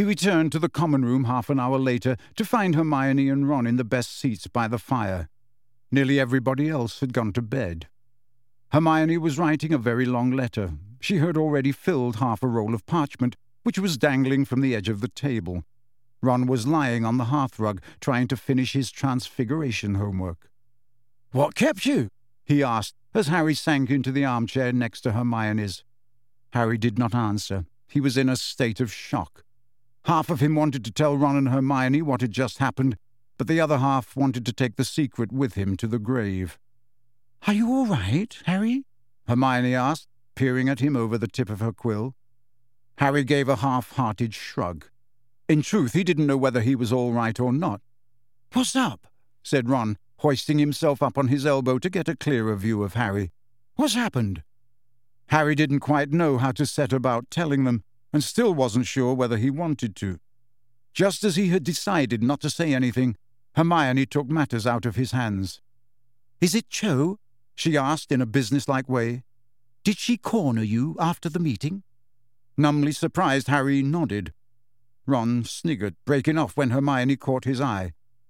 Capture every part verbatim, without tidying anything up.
He returned to the common room half an hour later to find Hermione and Ron in the best seats by the fire. Nearly everybody else had gone to bed. Hermione was writing a very long letter. She had already filled half a roll of parchment, which was dangling from the edge of the table. Ron was lying on the hearthrug, trying to finish his transfiguration homework. "What kept you?" he asked, as Harry sank into the armchair next to Hermione's. Harry did not answer. He was in a state of shock. Half of him wanted to tell Ron and Hermione what had just happened, but the other half wanted to take the secret with him to the grave. "Are you all right, Harry?" Hermione asked, peering at him over the tip of her quill. Harry gave a half-hearted shrug. In truth, he didn't know whether he was all right or not. "What's up?" said Ron, hoisting himself up on his elbow to get a clearer view of Harry. "What's happened?" Harry didn't quite know how to set about telling them, and still wasn't sure whether he wanted to. Just as he had decided not to say anything, Hermione took matters out of his hands. "Is it Cho?" she asked in a businesslike way. "Did she corner you after the meeting?" Numbly surprised, Harry nodded. Ron sniggered, breaking off when Hermione caught his eye.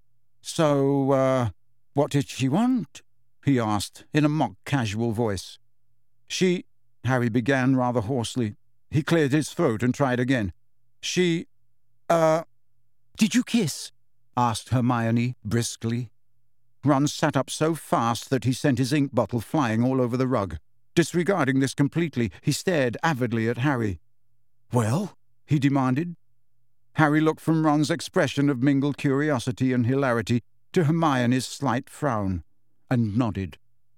"So, uh, what did she want?" he asked, in a mock-casual voice. "She—" Harry began rather hoarsely. He cleared his throat and tried again. "She, uh—" "Did you kiss?" asked Hermione briskly. Ron sat up so fast that he sent his ink bottle flying all over the rug. Disregarding this completely, he stared avidly at Harry. "Well?" he demanded. Harry looked from Ron's expression of mingled curiosity and hilarity to Hermione's slight frown, and nodded.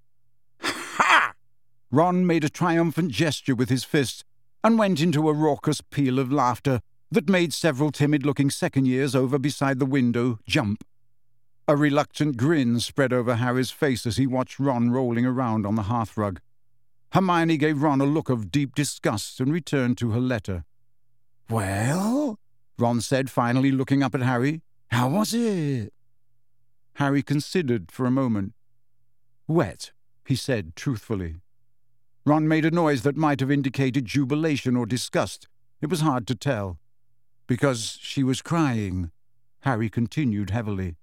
"Ha!" Ron made a triumphant gesture with his fist, and went into a raucous peal of laughter that made several timid-looking second-years over beside the window jump. A reluctant grin spread over Harry's face as he watched Ron rolling around on the hearthrug. Hermione gave Ron a look of deep disgust and returned to her letter. "Well?" Ron said, finally looking up at Harry. "How was it?" Harry considered for a moment. "Wet," he said truthfully. Ron made a noise that might have indicated jubilation or disgust. It was hard to tell. "Because she was crying," Harry continued heavily.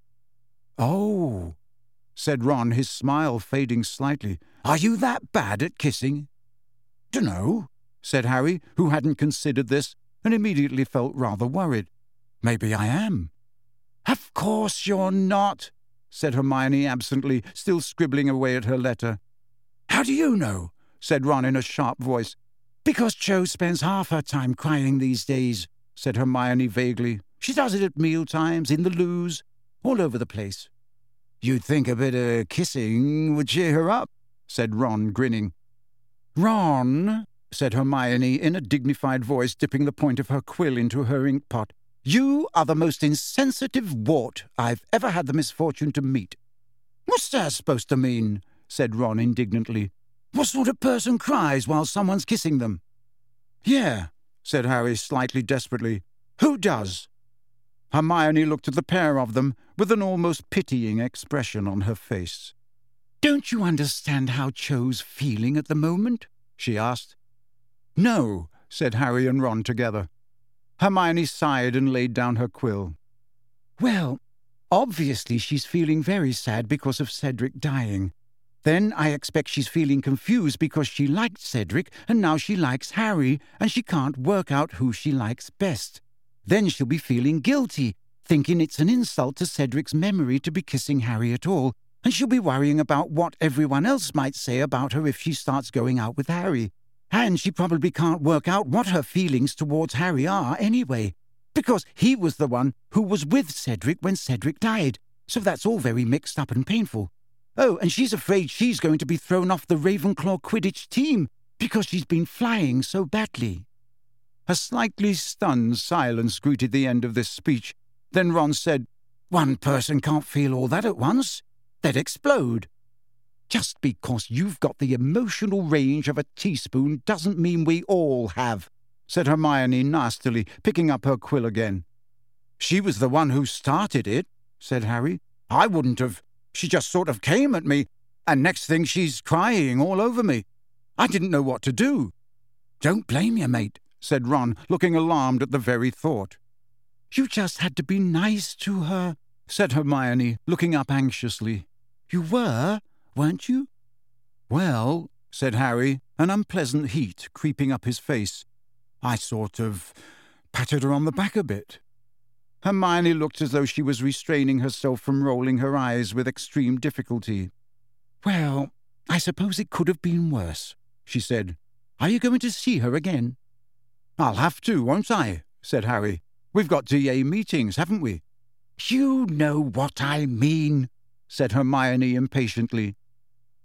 "Oh," said Ron, his smile fading slightly. "Are you that bad at kissing?" "Dunno," said Harry, who hadn't considered this, and immediately felt rather worried. "Maybe I am." "Of course you're not," said Hermione absently, still scribbling away at her letter. "How do you know?" said Ron in a sharp voice. "Because Cho spends half her time crying these days," said Hermione vaguely. "She does it at meal-times, in the loos, all over the place." "You'd think a bit of kissing would cheer her up," said Ron, grinning. "Ron," said Hermione in a dignified voice, dipping the point of her quill into her inkpot, "you are the most insensitive wart I've ever had the misfortune to meet." "What's that supposed to mean?" said Ron indignantly. "What sort of person cries while someone's kissing them?" "Yeah," said Harry slightly desperately. "Who does?" Hermione looked at the pair of them with an almost pitying expression on her face. "Don't you understand how Cho's feeling at the moment?" she asked. "No," said Harry and Ron together. Hermione sighed and laid down her quill. "Well, obviously she's feeling very sad because of Cedric dying. Then I expect she's feeling confused because she liked Cedric and now she likes Harry and she can't work out who she likes best. Then she'll be feeling guilty, thinking it's an insult to Cedric's memory to be kissing Harry at all, and she'll be worrying about what everyone else might say about her if she starts going out with Harry. And she probably can't work out what her feelings towards Harry are anyway, because he was the one who was with Cedric when Cedric died, so that's all very mixed up and painful. Oh, and she's afraid she's going to be thrown off the Ravenclaw Quidditch team because she's been flying so badly." A slightly stunned silence greeted the end of this speech. Then Ron said, "One person can't feel all that at once. They'd explode." "Just because you've got the emotional range of a teaspoon doesn't mean we all have," said Hermione nastily, picking up her quill again. "She was the one who started it," said Harry. "I wouldn't have. She just sort of came at me, and next thing she's crying all over me. I didn't know what to do." "Don't blame you, mate," said Ron, looking alarmed at the very thought. You just had to be nice to her, said Hermione, looking up anxiously. You were, weren't you? Well, said Harry, an unpleasant heat creeping up his face. I sort of patted her on the back a bit. Hermione looked as though she was restraining herself from rolling her eyes with extreme difficulty. Well, I suppose it could have been worse, she said. Are you going to see her again? I'll have to, won't I? Said Harry. We've got D A meetings, haven't we? You know what I mean, said Hermione impatiently.